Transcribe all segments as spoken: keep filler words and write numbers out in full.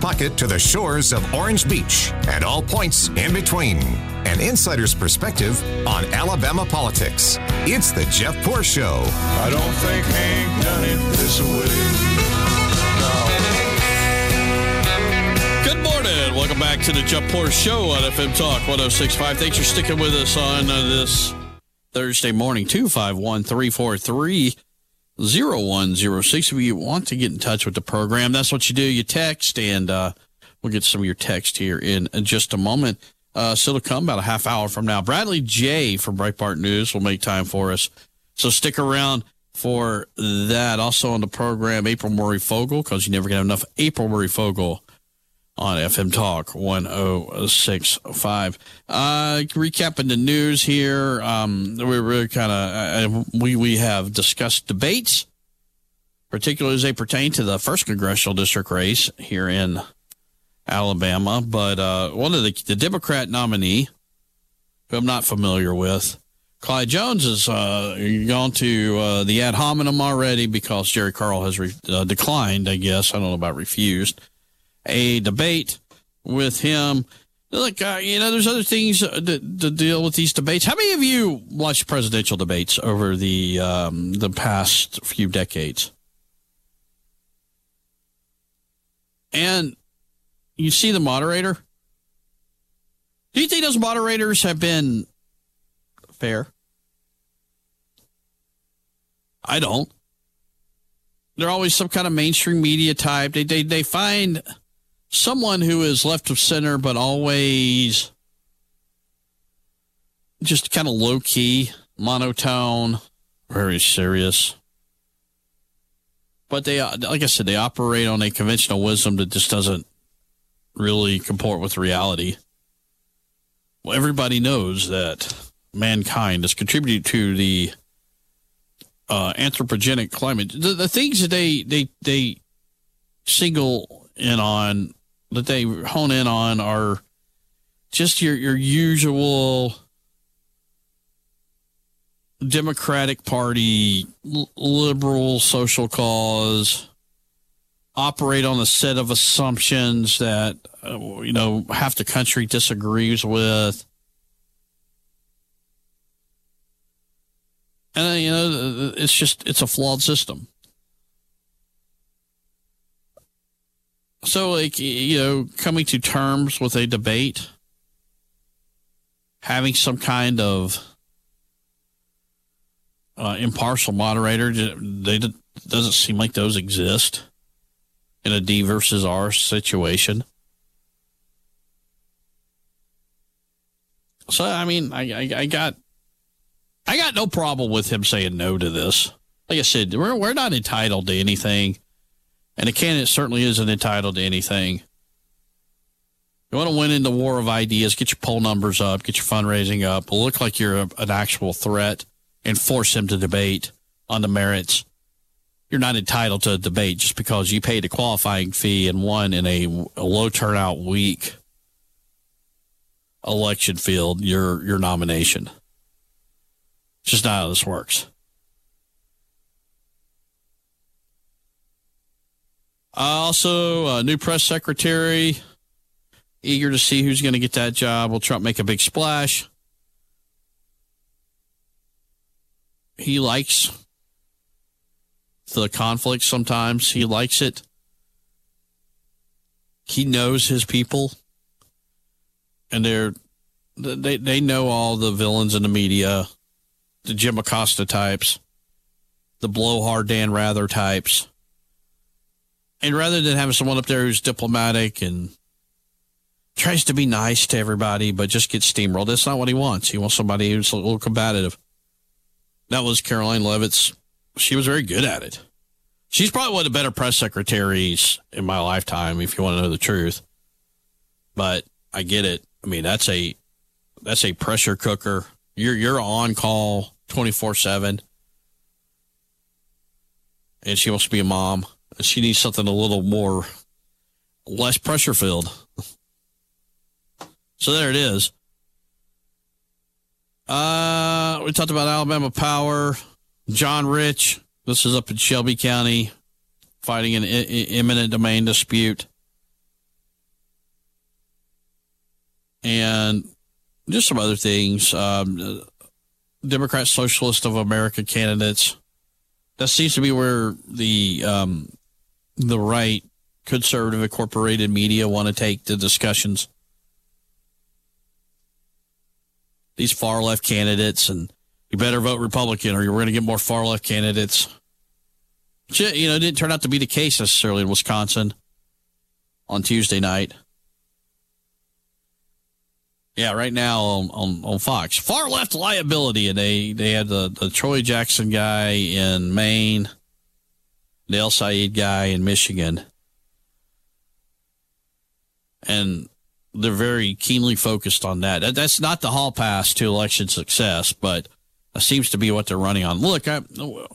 pocket to the shores of Orange Beach and all points in between. An insider's perspective on Alabama politics. It's the Jeff Poor Show. I don't think Hank done it this way. Good morning. Welcome back to the Jeff Poor Show on F M Talk one oh six point five. Thanks for sticking with us on uh, this Thursday morning. two five one, three four three, zero one zero six. If you want to get in touch with the program, that's what you do. You text, and uh, we'll get some of your text here in just a moment. Uh, still to come about a half hour from now. Bradley J. from Breitbart News will make time for us. So stick around for that. Also on the program, April Murray Fogel, because you never get enough April Murray Fogel on F M Talk one oh six point five. Uh, recapping the news here. Um, we're really kind of, uh, we, we have discussed debates, particularly as they pertain to the first congressional district race here in Alabama. But uh, one of the, the Democrat nominee, who I'm not familiar with, Clyde Jones, has uh, gone to uh, the ad hominem already because Jerry Carl has re- uh, declined, I guess. I don't know about refused. A debate with him. Look, uh, you know, there's other things to, to deal with these debates. How many of you watched presidential debates over the um, the past few decades? And you see the moderator? Do you think those moderators have been fair? I don't. They're always some kind of mainstream media type. They they they find someone who is left of center, but always just kind of low key, monotone, very serious. But they, like I said, they operate on a conventional wisdom that just doesn't really comport with reality. Well, everybody knows that mankind has contributed to the uh, anthropogenic climate. The, the things that they, they, they single in on, that they hone in on, are just your, your usual Democratic Party, liberal social cause, operate on a set of assumptions that, uh, you know, half the country disagrees with. And, uh, you know, it's just, it's a flawed system. So, like, you know, coming to terms with a debate, having some kind of uh, impartial moderator, they doesn't seem like those exist in a D versus R situation. So, I mean, I, I, I got, I got no problem with him saying no to this. Like I said, we're we're not entitled to anything. And a candidate certainly isn't entitled to anything. You want to win in the war of ideas, get your poll numbers up, get your fundraising up, look like you're a, an actual threat, and force him to debate on the merits. You're not entitled to a debate just because you paid a qualifying fee and won in a, a low turnout weak election field your your nomination. It's just not how this works. Also, a new press secretary, eager to see who's going to get that job. Will Trump make a big splash? He likes the conflict sometimes. He likes it. He knows his people. And they're, they, they know all the villains in the media, the Jim Acosta types, the blowhard Dan Rather types. And rather than having someone up there who's diplomatic and tries to be nice to everybody, but just gets steamrolled, that's not what he wants. He wants somebody who's a little combative. That was Caroline Leavitt. She was very good at it. She's probably one of the better press secretaries in my lifetime, if you want to know the truth. But I get it. I mean, that's a that's a pressure cooker. You're you're on call twenty-four seven. And she wants to be a mom. She needs something a little more, less pressure filled. So there it is. Uh, we talked about Alabama Power. John Rich, this is up in Shelby County, fighting an I- imminent domain dispute. and just some other things. Um, Democrat Socialist of America candidates. That seems to be where the um, the right conservative incorporated media want to take the discussions. These far left candidates, and you better vote Republican or you're going to get more far left candidates. Which, you know, it didn't turn out to be the case necessarily in Wisconsin on Tuesday night. Yeah, right now on, on, on Fox. Far left liability, and they, they had the, the Troy Jackson guy in Maine, the El Said guy in Michigan. And they're very keenly focused on that. that. That's not the hall pass to election success, but that seems to be what they're running on. Look, I,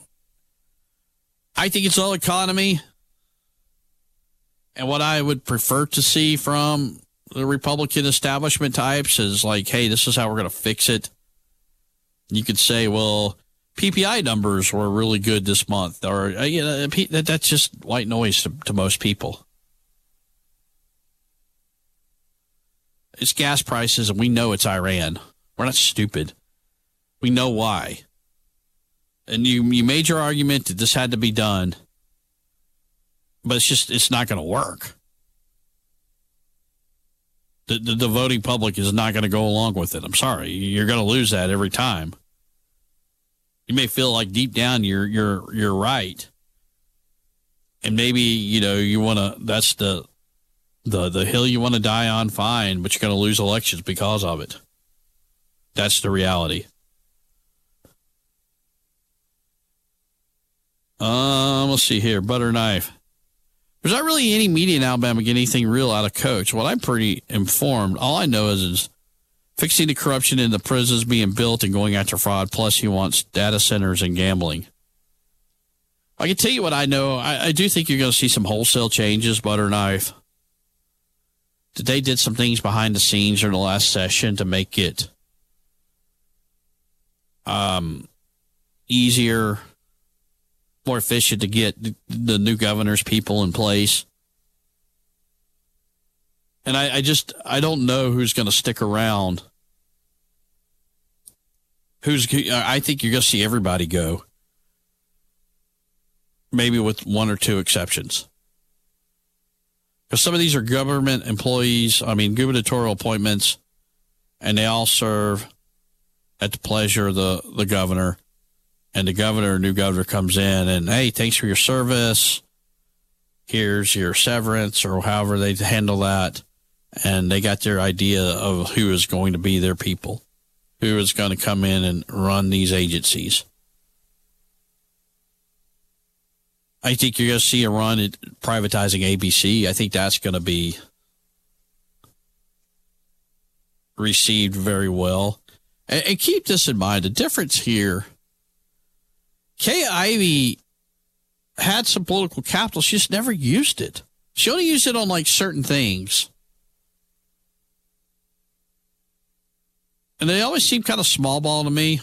I think it's all economy. And what I would prefer to see from the Republican establishment types is like, hey, this is how we're going to fix it. You could say, well, P P I numbers were really good this month. Or, you know, that's just white noise to, to most people. It's gas prices, and we know it's Iran. We're not stupid. We know why. And you, you made your argument that this had to be done, but it's just, it's not going to work. The, the, the voting public is not going to go along with it. I'm sorry. You're going to lose that every time. You may feel like deep down you're, you're, you're right. And maybe, you know, you want to, that's the, the, the hill you want to die on, fine, but you're going to lose elections because of it. That's the reality. Um, let's see here. Butter knife. There's not really any media in Alabama getting anything real out of Coach. Well, I'm pretty informed. All I know is, is fixing the corruption in the prisons being built and going after fraud. Plus, he wants data centers and gambling. I can tell you what I know. I, I do think you're going to see some wholesale changes, Butter knife. They did some things behind the scenes in the last session to make it um, easier, more efficient to get the new governor's people in place. And I, I just, I don't know who's going to stick around. Who's, I think you're going to see everybody go. Maybe with one or two exceptions. Because some of these are government employees, I mean, gubernatorial appointments, and they all serve at the pleasure of the, the governor. And the governor, new governor comes in and, hey, thanks for your service. Here's your severance, or however they handle that. And they got their idea of who is going to be their people, who is going to come in and run these agencies. I think you're going to see a run at privatizing A B C. I think that's going to be received very well. And, and keep this in mind. The difference here, Kay Ivey had some political capital. She just never used it. She only used it on like certain things. And they always seem kind of small ball to me.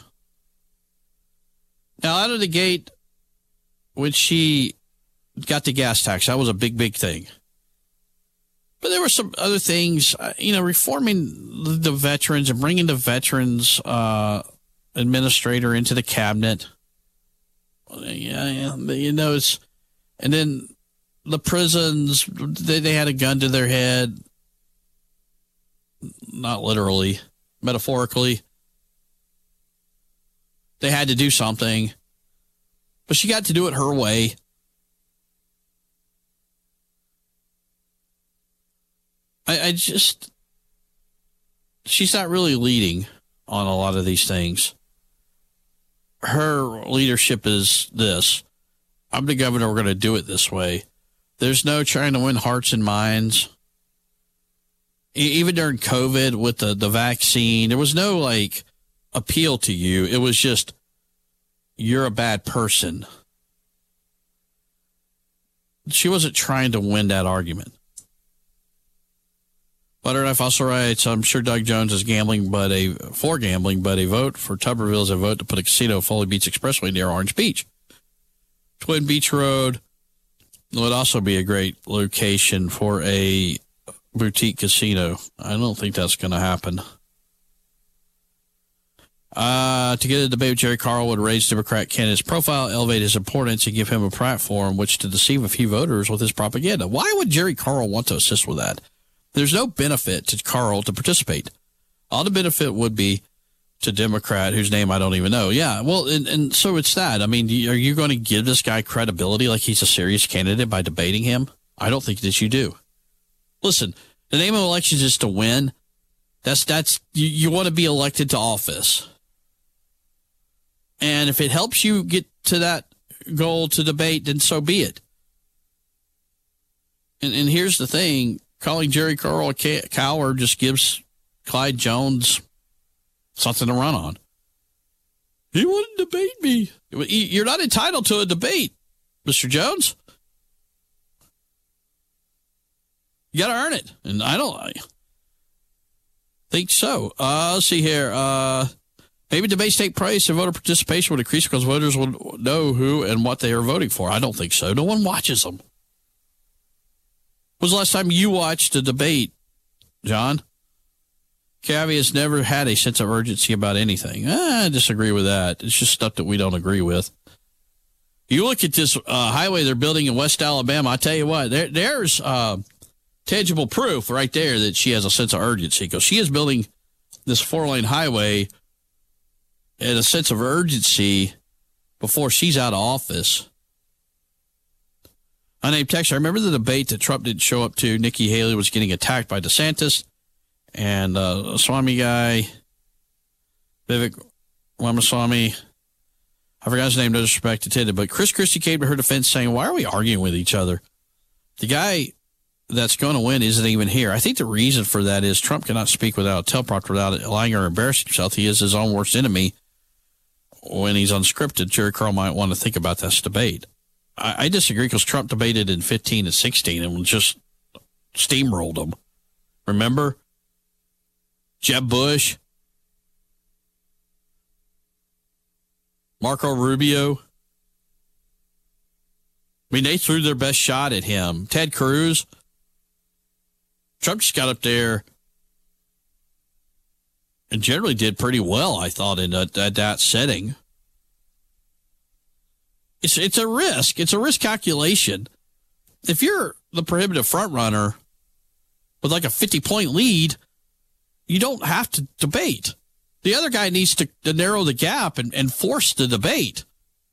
Now, out of the gate, when she got the gas tax, that was a big, big thing. But there were some other things, uh, you know, reforming the veterans and bringing the veterans uh, administrator into the cabinet. Yeah, yeah, you know, it's, and then the prisons, they, they had a gun to their head. Not literally, metaphorically. They had to do something. But she got to do it her way. I, I just, she's not really leading on a lot of these things. Her leadership is this: I'm the governor, we're going to do it this way. There's no trying to win hearts and minds. Even during COVID with the, the vaccine, there was no like appeal to you. It was just, you're a bad person. She wasn't trying to win that argument. Butterknife also writes, I'm sure Doug Jones is gambling, but a for gambling, but a vote for Tuberville is a vote to put a casino Foley Beach Expressway near Orange Beach. Twin Beach Road would also be a great location for a boutique casino. I don't think that's going to happen. Uh, to get a debate with Jerry Carl would raise Democrat candidate's profile, elevate his importance, and give him a platform which to deceive a few voters with his propaganda. Why would Jerry Carl want to assist with that? There's no benefit to Carl to participate. All the benefit would be to Democrat, whose name I don't even know. Yeah, well, and, and so it's that. I mean, are you going to give this guy credibility like he's a serious candidate by debating him? I don't think that you do. Listen, the name of elections is to win. That's, that's, you, you want to be elected to office. And if it helps you get to that goal to debate, then so be it. And, and here's the thing. Calling Jerry Carl a coward just gives Clyde Jones something to run on. He wouldn't debate me. You're not entitled to a debate, Mister Jones. You got to earn it. And I don't I think so. Uh, let's see here. Uh, maybe debates take place and voter participation would increase because voters would know who and what they are voting for. I don't think so. No one watches them. When was the last time you watched a debate, John? Cavi has never had a sense of urgency about anything. Eh, I disagree with that. It's just stuff that we don't agree with. You look at this uh, highway they're building in West Alabama, I tell you what, there, there's uh, tangible proof right there that she has a sense of urgency because she is building this four-lane highway at a sense of urgency before she's out of office. Unnamed texter, I remember the debate that Trump didn't show up to. Nikki Haley was getting attacked by DeSantis. And uh, a Swami guy, Vivek Ramaswamy, I forgot his name, no disrespect intended, but Chris Christie came to her defense saying, why are we arguing with each other? The guy that's going to win isn't even here. I think the reason for that is Trump cannot speak without a teleprompter, without allowing her to embarrass himself. He is his own worst enemy. When he's unscripted, Jerry Carl might want to think about this debate. I, I disagree because Trump debated in fifteen and sixteen and just steamrolled him. Remember? Jeb Bush, Marco Rubio. I mean, they threw their best shot at him. Ted Cruz. Trump just got up there and generally did pretty well, I thought, in a, a, that setting. It's, it's a risk. It's a risk calculation. If you're the prohibitive front runner with like a fifty-point lead, you don't have to debate. The other guy needs to, to narrow the gap and, and force the debate.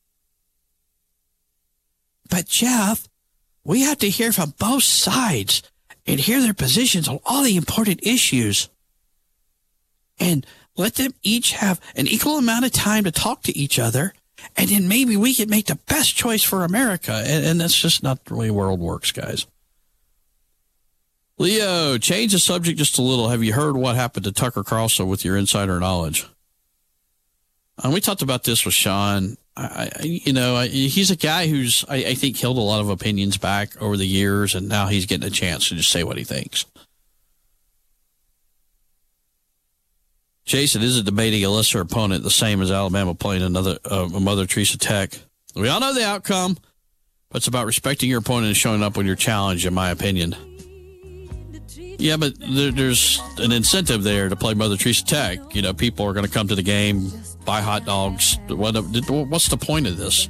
But, Jeff, we have to hear from both sides and hear their positions on all the important issues. And let them each have an equal amount of time to talk to each other, and then maybe we can make the best choice for America. And, and that's just not the way the world works, guys. Leo, change the subject just a little. Have you heard what happened to Tucker Carlson with your insider knowledge? And we talked about this with Sean. I, I, you know, I, he's a guy who's, I, I think, held a lot of opinions back over the years, and now he's getting a chance to just say what he thinks. Jason, isn't debating a lesser opponent the same as Alabama playing another uh, Mother Teresa Tech? We all know the outcome, but it's about respecting your opponent and showing up when you're challenged, in my opinion. Yeah, but there, there's an incentive there to play Mother Teresa Tech. You know, people are going to come to the game, buy hot dogs. What, what's the point of this?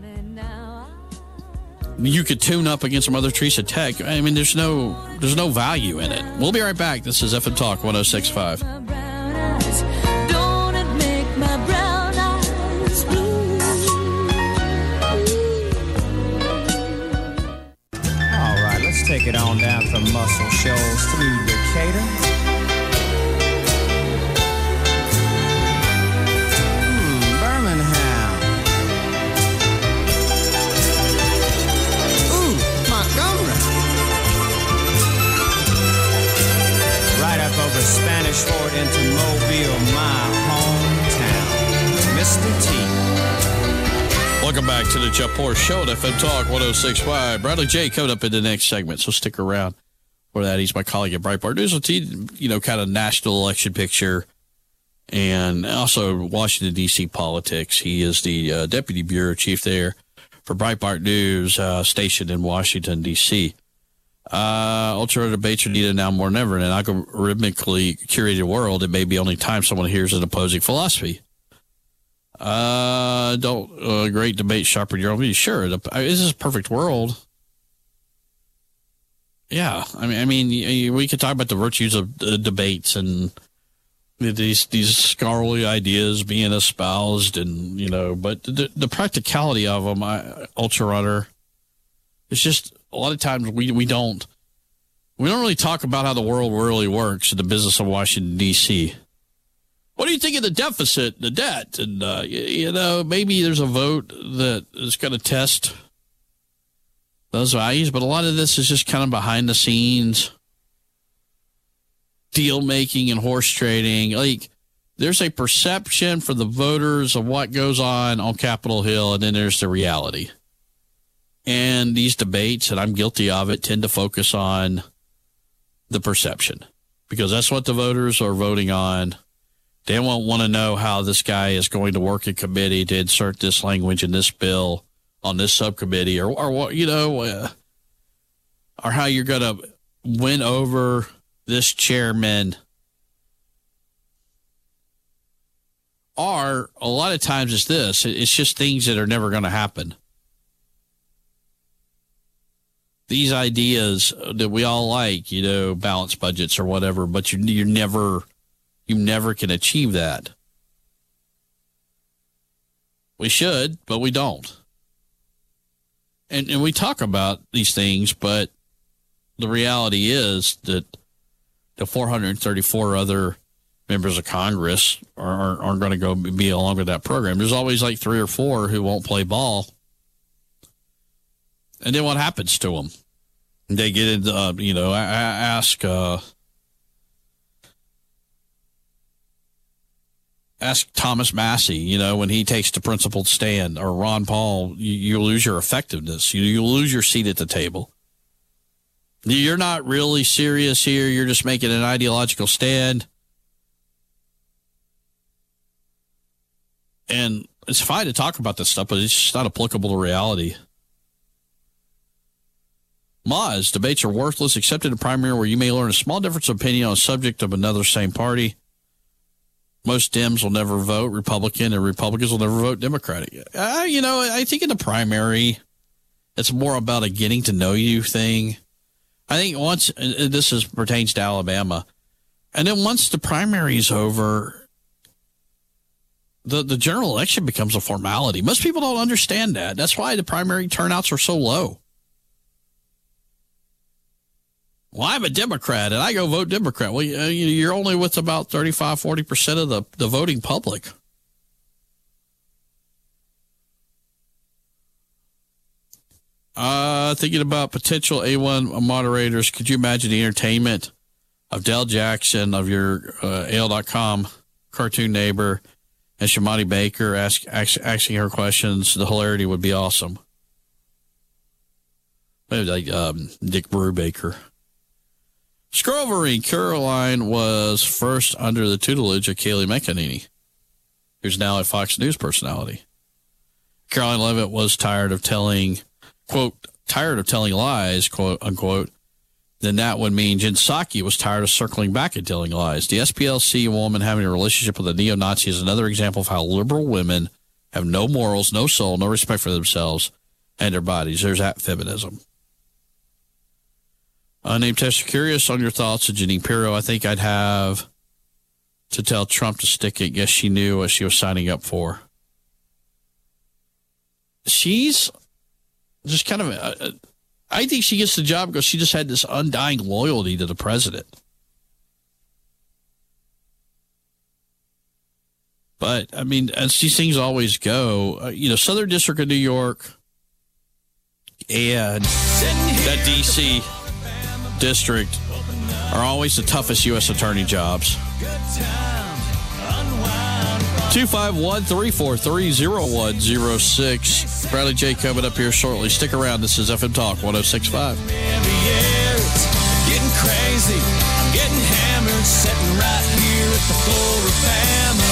You could tune up against Mother Teresa Tech. I mean, there's no there's no value in it. We'll be right back. This is F M Talk one oh six point five. Take it on down from Muscle Shoals through Decatur. Hmm, Birmingham. Ooh, Montgomery. Right up over Spanish Fort into Mobile, my hometown. Mister T. Welcome back to the Jeff Poor Show at F M Talk one oh six point five. Bradley J. coming up in the next segment, so stick around for that. He's my colleague at Breitbart News. You know, kind of national election picture and also Washington, D C politics. He is the uh, deputy bureau chief there for Breitbart News, uh, stationed in Washington, D C Uh, ultra debates are needed now more than ever. In an algorithmically curated world, it may be only time someone hears an opposing philosophy. Uh, don't uh, great debate sharpen your own view. Sure, the, is this a perfect world? Yeah, I mean, I mean, we could talk about the virtues of uh, debates and these these scholarly ideas being espoused, and you know, but the, the practicality of them, I, Ultra Runner, it's just a lot of times we we don't we don't really talk about how the world really works in the business of Washington D C. What do you think of the deficit, the debt, and uh, you, you know, maybe there's a vote that is going to test those values, but a lot of this is just kind of behind the scenes deal making and horse trading. Like, there's a perception for the voters of what goes on on Capitol Hill, and then there's the reality. And these debates, and I'm guilty of it, tend to focus on the perception because that's what the voters are voting on. They won't want to know how this guy is going to work in committee to insert this language in this bill on this subcommittee, or, or what, you know, uh, or how you're going to win over this chairman. Or a lot of times it's this, it's just things that are never going to happen. These ideas that we all like, you know, balanced budgets or whatever, but you you never you never can achieve that. We should, but we don't. And and we talk about these things, but the reality is that the four hundred thirty-four other members of Congress are, aren't going to go be along with that program. There's always like three or four who won't play ball. And then what happens to them? They get into, uh, you know, I, I ask, uh, ask Thomas Massey, you know, when he takes the principled stand, or Ron Paul, you, you lose your effectiveness. You, you lose your seat at the table. You're not really serious here. You're just making an ideological stand. And it's fine to talk about this stuff, but it's just not applicable to reality. Moz, debates are worthless, except in a primary where you may learn a small difference of opinion on a subject of another same party. Most Dems will never vote Republican, and Republicans will never vote Democratic. Uh, you know, I think in the primary, it's more about a getting to know you thing. I think once, and this is, pertains to Alabama, and then once the primary is over, the, the general election becomes a formality. Most people don't understand that. That's why the primary turnouts are so low. Well, I'm a Democrat, and I go vote Democrat. Well, you're only with about thirty-five, forty percent of the, the voting public. Uh, thinking about potential A one moderators, could you imagine the entertainment of Del Jackson, of your uh, A L dot com cartoon neighbor, and Shamani Baker ask, ask, asking her questions? The hilarity would be awesome. Maybe like um, Dick Brubaker. Scrovery Caroline was first under the tutelage of Kayleigh McEnany, who's now a Fox News personality. Caroline Leavitt was tired of telling, quote, tired of telling lies, quote, unquote. Then that would mean Jen Psaki was tired of circling back and telling lies. The S P L C woman having a relationship with a neo-Nazi is another example of how liberal women have no morals, no soul, no respect for themselves and their bodies. There's that feminism. Unnamed tester, curious on your thoughts of Jeanine Pirro. I think I'd have to tell Trump to stick it. Guess she knew what she was signing up for. She's just kind of, uh, I think she gets the job because she just had this undying loyalty to the president. But, I mean, as these things always go, uh, you know, Southern District of New York and that D C district are always the toughest U S attorney jobs. two five one, three four three, zero one zero six. Bradley J coming up here shortly. Stick around. This is F M Talk one oh six point five. Getting crazy, I'm getting hammered, sitting right here at the Floribama.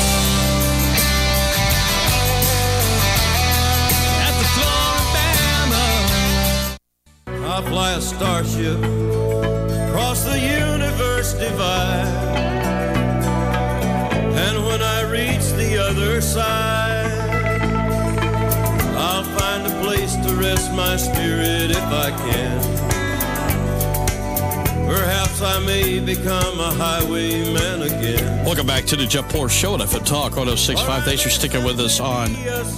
At the Floribama. I fly a starship across the universe divide. And when I reach the other side, I'll find a place to rest my spirit if I can. Perhaps I may become a highwayman again. Welcome back to the Jeff Poor Show at F M Talk one oh six point five. Thanks for sticking with us on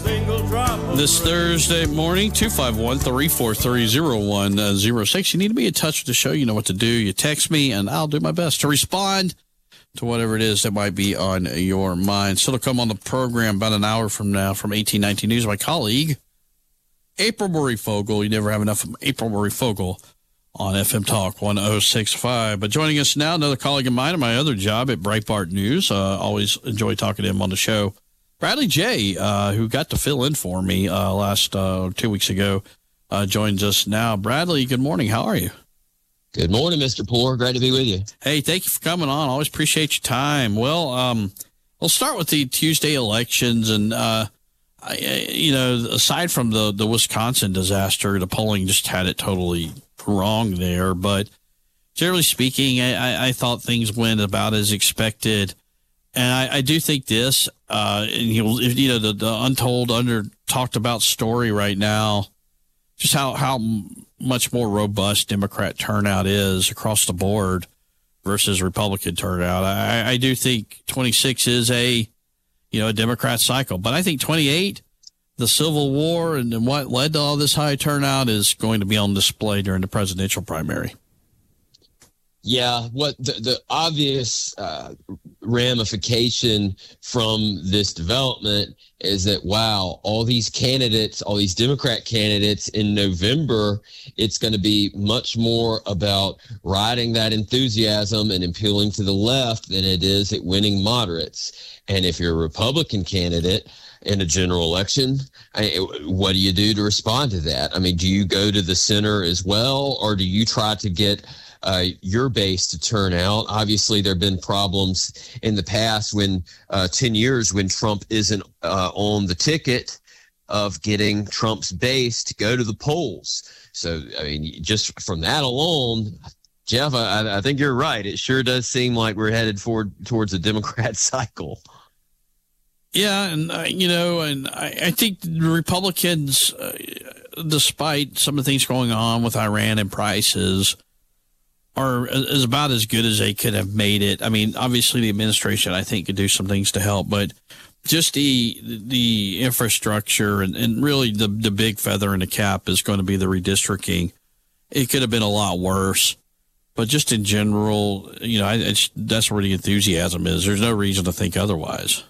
this Thursday morning. two five one, three four three, oh one oh six. You need to be in touch with the show. You know what to do. You text me, and I'll do my best to respond to whatever it is that might be on your mind. So to come on the program about an hour from now from eighteen nineteen News, my colleague, April Marie Fogel. You never have enough of April Marie Fogel on F M Talk one oh six point five. But joining us now, another colleague of mine in my other job at Breitbart News. Uh, always enjoy talking to him on the show. Bradley Jay, uh, who got to fill in for me uh, last uh, two weeks ago, uh, joins us now. Bradley, good morning. How are you? Good morning, Mister Poor. Great to be with you. Hey, thank you for coming on. Always appreciate your time. Well, um, we'll start with the Tuesday elections. And, uh, I, you know, aside from the, the Wisconsin disaster, the polling just had it totally wrong there. But generally speaking, I, I thought things went about as expected. And I, I do think this, uh, and you'll, you know, the, the untold, under talked about story right now, just how, how much more robust Democrat turnout is across the board versus Republican turnout. I, I do think twenty-six is a, you know, a Democrat cycle, but I think twenty-eight, the Civil War and then what led to all this high turnout is going to be on display during the presidential primary. Yeah, what the, the obvious uh, ramification from this development is that, wow, all these candidates, all these Democrat candidates in November, it's going to be much more about riding that enthusiasm and appealing to the left than it is at winning moderates. And if you're a Republican candidate in a general election, I, what do you do to respond to that? I mean, do you go to the center as well, or do you try to get uh, your base to turn out? Obviously, there have been problems in the past when uh, ten years when Trump isn't uh, on the ticket of getting Trump's base to go to the polls. So, I mean, just from that alone, Jeff, I, I think you're right. It sure does seem like we're headed forward towards a Democrat cycle. Yeah, and, uh, you know, and I, I think the Republicans, uh, despite some of the things going on with Iran and prices, are is about as good as they could have made it. I mean, obviously the administration, I think, could do some things to help, but just the the infrastructure and, and really the, the big feather in the cap is going to be the redistricting. It could have been a lot worse, but just in general, you know, I, it's, that's where the enthusiasm is. There's no reason to think otherwise.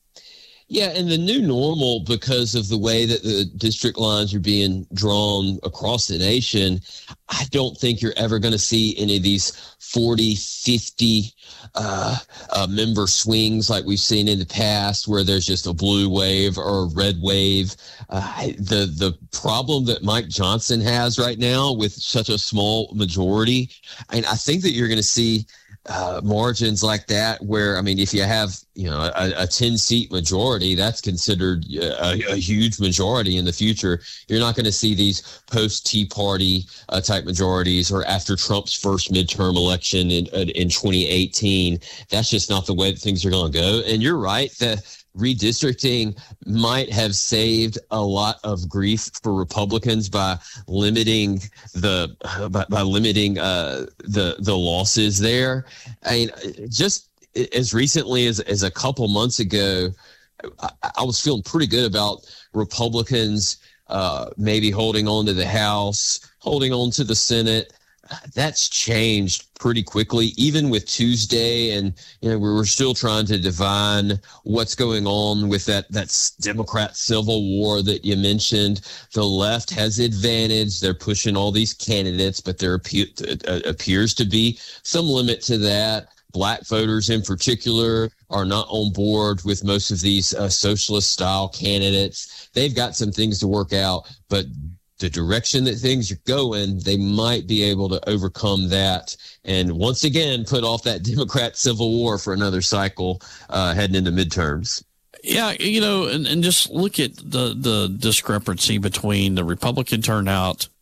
Yeah, and the new normal, because of the way that the district lines are being drawn across the nation, I don't think you're ever going to see any of these forty, fifty uh, uh, member swings like we've seen in the past, where there's just a blue wave or a red wave. Uh, the the problem that Mike Johnson has right now with such a small majority, and I think that you're going to see Uh, margins like that where, I mean, if you have, you know, a, a ten seat majority, that's considered a, a huge majority in the future. You're not going to see these post Tea Party uh, type majorities or after Trump's first midterm election in, in twenty eighteen. That's just not the way that things are going to go. And you're right that redistricting might have saved a lot of grief for Republicans by limiting the uh, by, by limiting uh, the the losses there. I mean, just as recently as as a couple months ago, I, I was feeling pretty good about Republicans uh, maybe holding on to the House, holding on to the Senate. That's changed pretty quickly, even with Tuesday. And, you know, we were still trying to divine what's going on with that, that Democrat civil war that you mentioned. The left has advantage. They're pushing all these candidates, but there appear, uh, appears to be some limit to that. Black voters in particular are not on board with most of these uh, socialist style candidates. They've got some things to work out, but the direction that things are going, they might be able to overcome that and once again put off that Democrat civil war for another cycle uh, heading into midterms. Yeah, you know, and, and just look at the, the discrepancy between the Republican turnout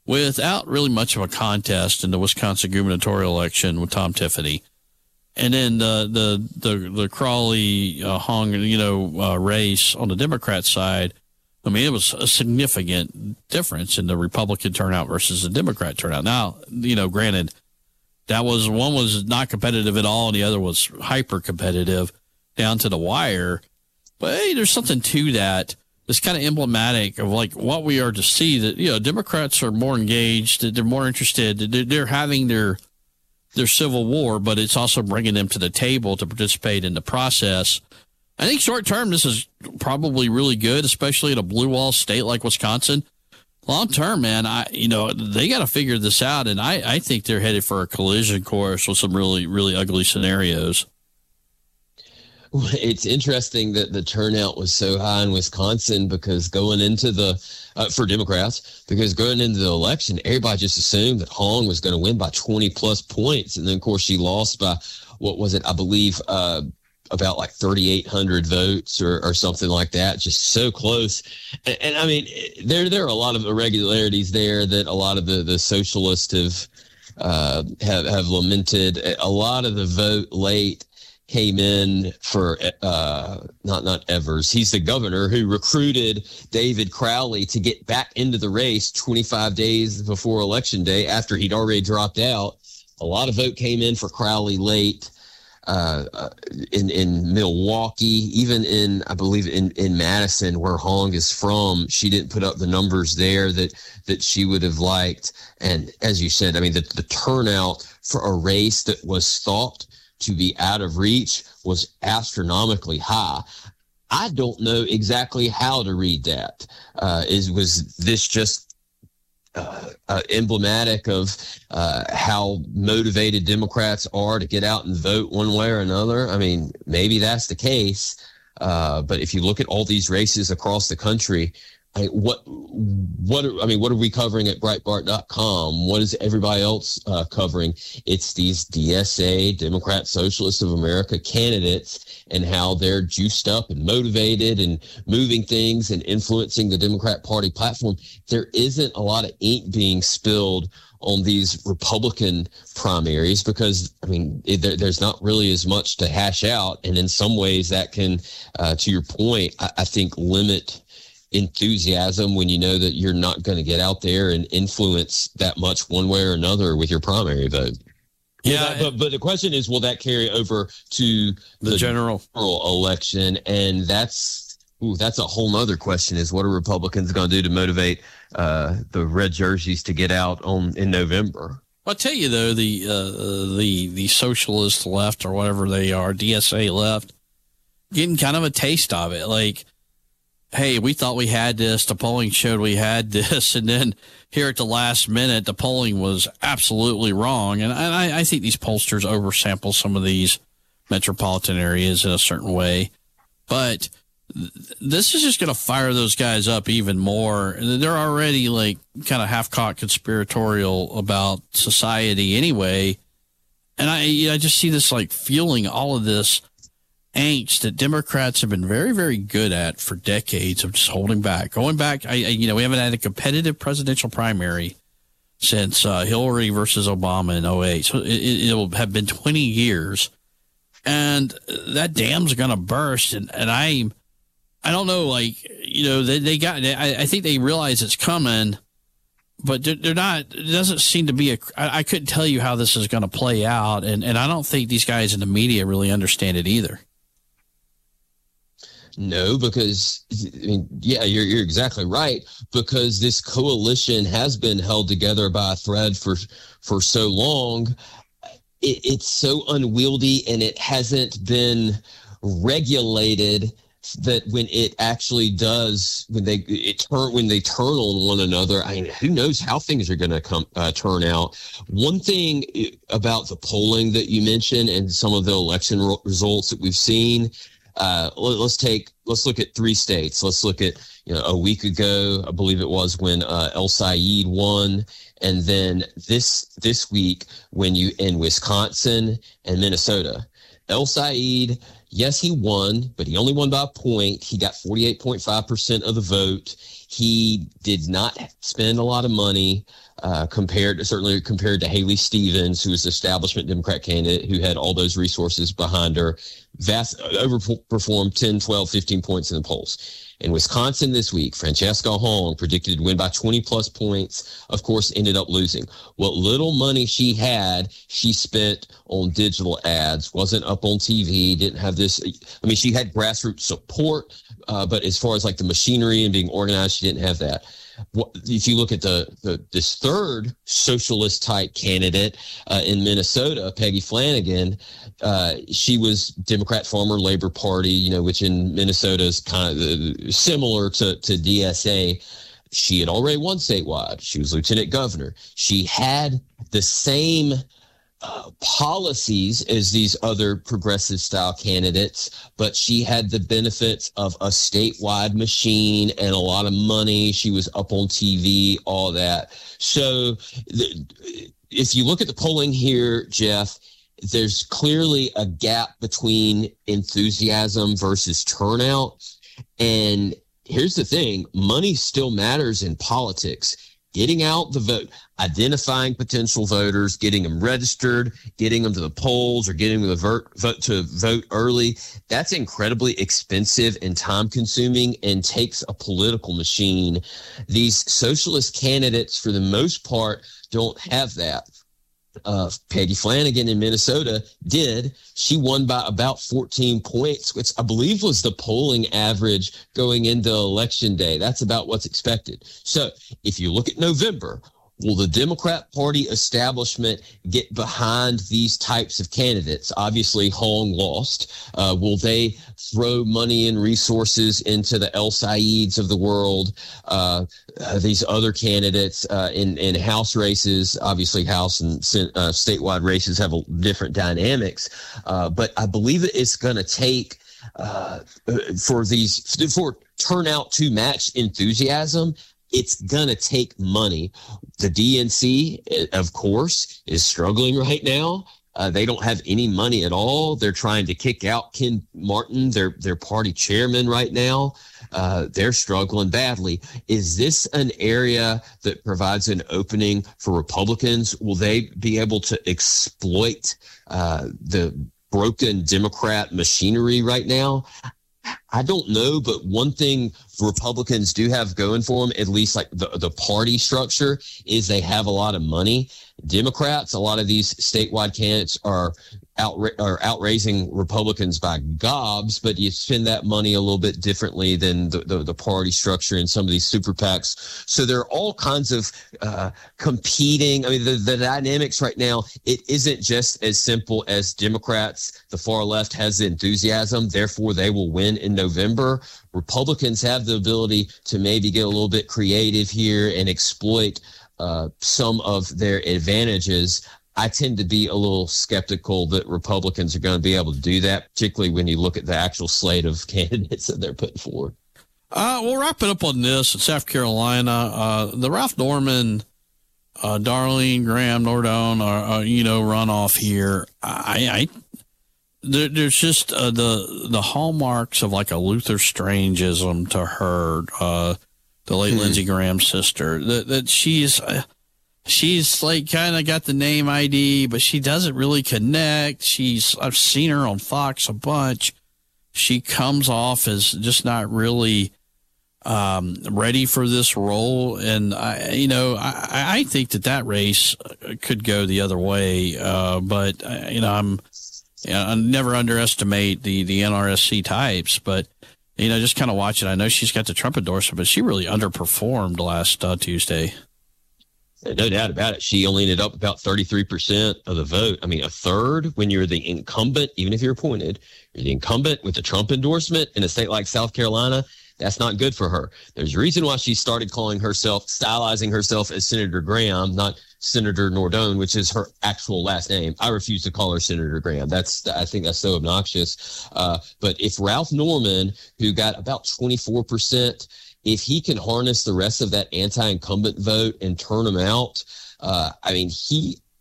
without really much of a contest in the Wisconsin gubernatorial election with Tom Tiffany. And then the the the, the Crawley uh, Hong, you know, uh, race on the Democrat side. I mean, it was a significant difference in the Republican turnout versus the Democrat turnout. Now, you know, granted, that was one was not competitive at all, and the other was hyper competitive down to the wire. But hey, there's something to that. It's kind of emblematic of like what we are to see, that, you know, Democrats are more engaged, they're more interested, they're, they're having their their civil war, but it's also bringing them to the table to participate in the process. I think short term, this is probably really good, especially in a blue wall state like Wisconsin. Long term, man, I you know they got to figure this out, and I, I think they're headed for a collision course with some really really ugly scenarios. It's interesting that the turnout was so high in Wisconsin because going into the uh, for Democrats, because going into the election, everybody just assumed that Hong was going to win by twenty plus points. And then, of course, she lost by, what was it? I believe uh, about like thirty-eight hundred votes or, or something like that. Just so close. And, and I mean, there, there are a lot of irregularities there that a lot of the, the socialists have, uh, have, have lamented. A lot of the vote late came in for uh, not not Evers. He's the governor who recruited David Crowley to get back into the race twenty-five days before Election Day after he'd already dropped out. A lot of vote came in for Crowley late uh, uh, in in Milwaukee, even in I believe in, in Madison, where Hong is from. She didn't put up the numbers there that that she would have liked. And as you said, I mean, the, the turnout for a race that was thought to be out of reach was astronomically high. I don't know exactly how to read that. Uh, is was this just uh, uh, emblematic of uh, how motivated Democrats are to get out and vote one way or another? I mean, maybe that's the case. Uh, but if you look at all these races across the country, I mean, what, what, I mean, what are we covering at Breitbart dot com? What is everybody else uh, covering? It's these D S A, Democrat Socialists of America candidates, and how they're juiced up and motivated and moving things and influencing the Democrat Party platform. There isn't a lot of ink being spilled on these Republican primaries because, I mean, it, there, there's not really as much to hash out. And in some ways that can, uh, to your point, I, I think limit enthusiasm when you know that you're not going to get out there and influence that much one way or another with your primary vote. Yeah, that, but but the question is, will that carry over to the, the general election? And that's ooh, that's a whole nother question: is what are Republicans going to do to motivate uh, the red jerseys to get out on in November? I'll tell you though, the uh, the the socialist left or whatever they are, D S A left, getting kind of a taste of it, like, hey, we thought we had this. The polling showed we had this. And then here at the last minute, the polling was absolutely wrong. And I, I think these pollsters oversample some of these metropolitan areas in a certain way. But th- this is just going to fire those guys up even more. They're already like kind of half-cocked conspiratorial about society anyway. And I, I just see this like fueling all of this angst that Democrats have been very, very good at for decades of just holding back, going back. I, I you know, we haven't had a competitive presidential primary since uh, Hillary versus Obama in oh eight. So it, it'll have been twenty years, and that dam's going to burst. And, and I, I don't know, like, you know, they, they got, I, I think they realize it's coming, but they're, they're not, it doesn't seem to be a, I, I couldn't tell you how this is going to play out. And, and I don't think these guys in the media really understand it either. No, because, I mean, yeah, you're you're exactly right, because this coalition has been held together by a thread for for so long. It, it's so unwieldy, and it hasn't been regulated that when it actually does, when they it turn when they turn on one another, I mean, who knows how things are going to come uh, turn out. One thing about the polling that you mentioned and some of the election ro- results that we've seen. Uh, let's take, let's look at three states. Let's look at, you know, a week ago, I believe it was when uh, El Sayed won. And then this, this week when you, in Wisconsin and Minnesota, El Sayed, yes, he won, but he only won by a point. He got forty-eight point five percent of the vote. He did not spend a lot of money uh, compared, certainly compared to Haley Stevens, who was the establishment Democrat candidate who had all those resources behind her. Vast overperformed ten, twelve, fifteen points in the polls. In Wisconsin this week, Francesca Hong predicted to win by twenty plus points, of course, ended up losing. What little money she had, she spent on digital ads, wasn't up on T V, didn't have this. I mean, she had grassroots support, uh, but as far as like the machinery and being organized, she didn't have that. If you look at the, the this third socialist type candidate uh, in Minnesota, Peggy Flanagan, uh, she was Democrat Farmer Labor Party, you know, which in Minnesota is kind of similar to, to D S A. She had already won statewide. She was lieutenant governor. She had the same Uh, policies as these other progressive style candidates, but she had the benefits of a statewide machine and a lot of money. She was up on T V, all that. So th- if you look at the polling here, Jeff, there's clearly a gap between enthusiasm versus turnout. And here's the thing, money still matters in politics. Getting out the vote, identifying potential voters, getting them registered, getting them to the polls or getting them to vote, vote to vote early, that's incredibly expensive and time consuming and takes a political machine. These socialist candidates, for the most part, don't have that. Uh, Peggy Flanagan in Minnesota did. She won by about fourteen points, which I believe was the polling average going into election day. That's about what's expected. So if you look at November, will the Democrat Party establishment get behind these types of candidates? Obviously, Hong lost. Uh, will they throw money and resources into the El Saids of the world? Uh, uh, these other candidates uh, in, in House races, obviously House and uh, statewide races have a different dynamics. Uh, but I believe that it's going to take uh, for these for turnout to match enthusiasm. It's going to take money. The D N C, of course, is struggling right now. Uh, they don't have any money at all. They're trying to kick out Ken Martin, their, their party chairman right now. Uh, they're struggling badly. Is this an area that provides an opening for Republicans? Will they be able to exploit uh, the broken Democrat machinery right now? I don't know, but one thing Republicans do have going for them, at least like the, the party structure, is they have a lot of money. Democrats, a lot of these statewide candidates are out are outraising Republicans by gobs, but you spend that money a little bit differently than the, the, the party structure in some of these super PACs. So there are all kinds of uh, competing. I mean, the, the dynamics right now, it isn't just as simple as Democrats, the far left has the enthusiasm, therefore they will win in November. Republicans have the ability to maybe get a little bit creative here and exploit uh, some of their advantages. I tend to be a little skeptical that Republicans are going to be able to do that, particularly when you look at the actual slate of candidates that they're putting forward. Uh, we'll wrap it up on this. In South Carolina, uh, the Ralph Norman, uh, Darlene Graham Nordone, uh, uh, you know, runoff here. I, I there, there's just uh, the the hallmarks of like a Luther Strangeism to her, uh, the late mm-hmm. Lindsey Graham's sister. That that she's. Uh, She's like kind of got the name I D, but she doesn't really connect. She's, I've seen her on Fox a bunch. She comes off as just not really um, ready for this role. And I, you know, I, I think that that race could go the other way. Uh, but you know, I'm, you know, I never underestimate the, the N R S C types, but you know, just kind of watch it. I know she's got the Trump endorsement, but she really underperformed last uh, Tuesday. No doubt about it. She only ended up about thirty-three percent of the vote. I mean, a third when you're the incumbent, even if you're appointed, you're the incumbent with the Trump endorsement in a state like South Carolina. That's not good for her. There's a reason why she started calling herself, stylizing herself as Senator Graham, not Senator Nordone, which is her actual last name. I refuse to call her Senator Graham. That's, I think that's so obnoxious. Uh, but if Ralph Norman, who got about twenty-four percent, if he can harness the rest of that anti-incumbent vote and turn them out, uh, I mean, he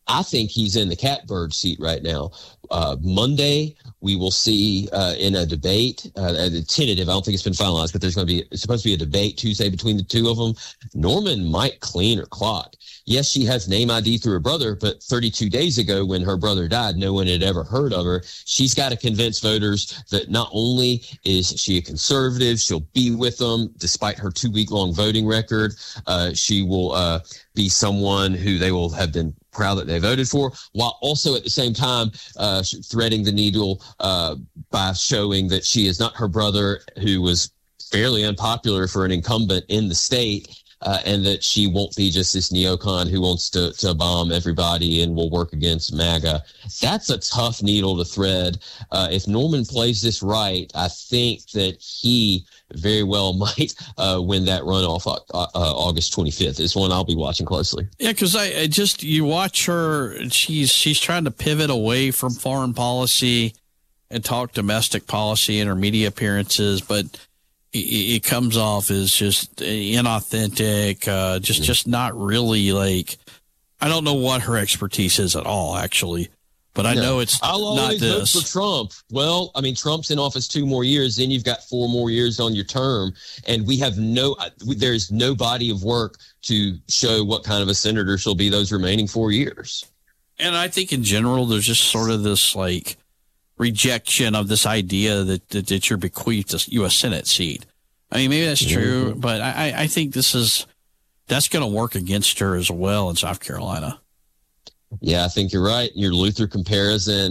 I think he's in the catbird seat right now. Uh, Monday, we will see uh, in a debate, uh, a tentative, I don't think it's been finalized, but there's going to be, it's supposed to be a debate Tuesday between the two of them. Norman might clean her clock. Yes, she has name I D through her brother, but thirty-two days ago when her brother died, no one had ever heard of her. She's got to convince voters that not only is she a conservative, she'll be with them despite her two-week-long voting record. Uh, she will uh, be someone who they will have been proud that they voted for, while also at the same time uh, threading the needle uh, by showing that she is not her brother, who was fairly unpopular for an incumbent in the state, uh, and that she won't be just this neocon who wants to, to bomb everybody and will work against MAGA. That's a tough needle to thread. Uh, if Norman plays this right, I think that he very well might uh, win that runoff uh, uh, August twenty-fifth. It's one I'll be watching closely. Yeah, because I, I just, you watch her, she's she's trying to pivot away from foreign policy and talk domestic policy in her media appearances, but it, it comes off as just inauthentic, uh, just, yeah. just not really like, I don't know what her expertise is at all, actually. But I no. know it's I'll not always this. vote for Trump. Well, I mean, Trump's in office two more years. Then you've got four more years on your term. And we have no, there's no body of work to show what kind of a senator she'll be those remaining four years. And I think in general, there's just sort of this like rejection of this idea that, that, that you're bequeathed a U S Senate seat. I mean, maybe that's true, mm-hmm. but I, I think this is, that's going to work against her as well in South Carolina. Yeah, I think you're right. Your Luther comparison,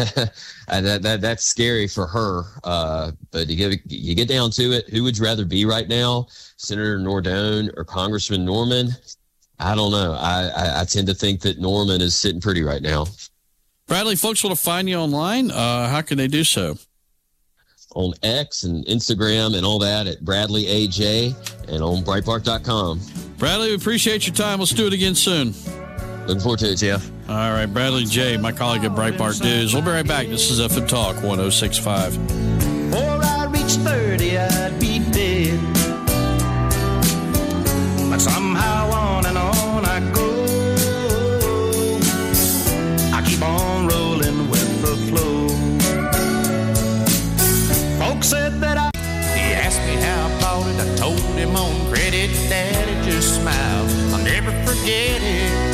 that, that that's scary for her. Uh, but you get you get down to it, who would you rather be right now, Senator Nordone or Congressman Norman? I don't know. I, I, I tend to think that Norman is sitting pretty right now. Bradley, folks want to find you online. Uh, how can they do so? On X and Instagram and all that at Bradley A J and on Breitbart dot com. Bradley, we appreciate your time. Let's do it again soon. Looking forward to it, Jeff. All right, Bradley J., my colleague at Breitbart News. We'll be right back. This is F M Talk one oh six point five. Before I reached thirty, I'd be dead. But somehow on and on I go. I keep on rolling with the flow. Folks said that I... He asked me how I bought it. I told him on credit. Daddy just smiled. I'll never forget it.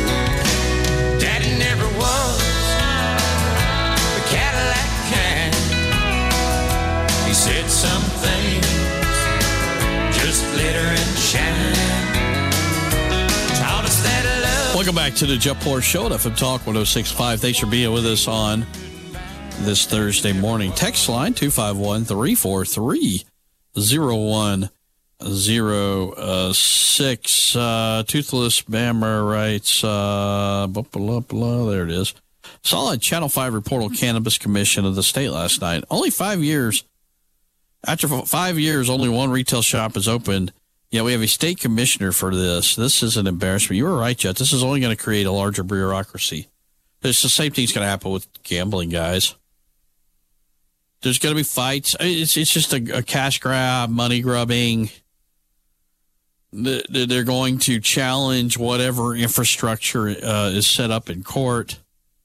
Never was the Cadillac kind. He said some things just glitter and shine. Taught us that love. Welcome back to the Jeff Poor Show at F M Talk one oh six point five. Thanks for being with us on this Thursday morning. Text line two five one, three four three, oh one Zero uh, six uh, Toothless Bammer writes uh, blah, blah, blah, there it is. Saw a Channel five report on Cannabis Commission of the state last night. Only five years after five years, only one retail shop is opened. Yeah, we have a state commissioner for this. This is an embarrassment. You were right, Jet. This is only going to create a larger bureaucracy. It's the same thing's going to happen with gambling, guys. There's going to be fights. It's it's just a, a cash grab, money grubbing. They're going to challenge whatever infrastructure uh, is set up in court.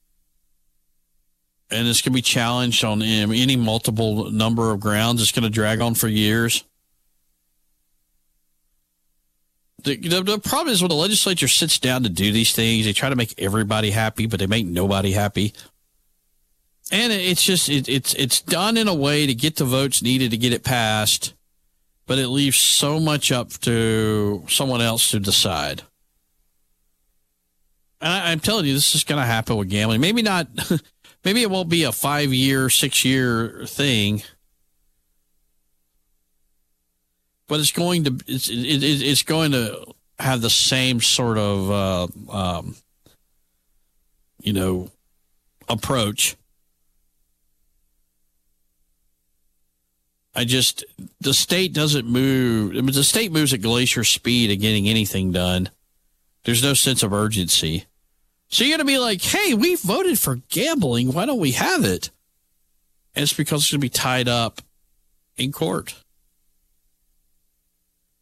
And it's going to be challenged on any multiple number of grounds. It's going to drag on for years. The, the, the problem is when the legislature sits down to do these things, they try to make everybody happy, but they make nobody happy. And it's just, it, it's, it's done in a way to get the votes needed to get it passed. But it leaves so much up to someone else to decide. And I, I'm telling you, this is going to happen with gambling. Maybe not, maybe it won't be a five-year, six-year thing. But it's going to, it's, it, it, it's going to have the same sort of, uh, um, you know, approach. I just, the state doesn't move. I mean, the state moves at glacier speed at getting anything done. There's no sense of urgency. So you're going to be like, hey, we voted for gambling. Why don't we have it? And it's because it's going to be tied up in court.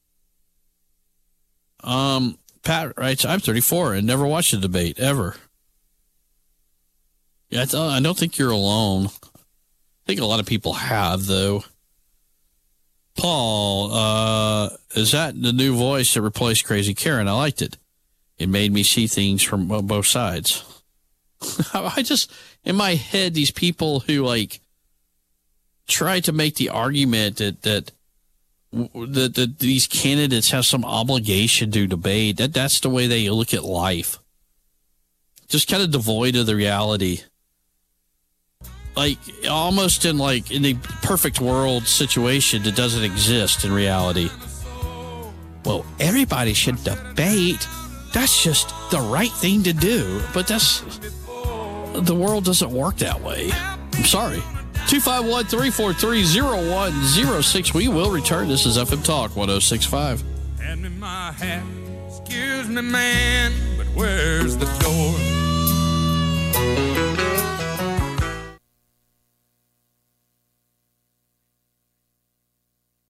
Um, Pat writes, I'm thirty-four and never watched a debate ever. Yeah, I, th- I don't think you're alone. I think a lot of people have, though. Paul, uh, is that the new voice that replaced Crazy Karen? I liked it. It made me see things from both sides. I just, in my head, these people who, like, try to make the argument that, that, that, that these candidates have some obligation to debate, that that's the way they look at life. Just kind of devoid of the reality. Like, almost in like in a perfect world situation that doesn't exist in reality. Well, everybody should debate. That's just the right thing to do. But that's, the world doesn't work that way. I'm sorry. two five one, three four three, zero one zero six. We will return. This is F M Talk one oh six point five. Hand me my hat. Excuse me, man, but where's the door?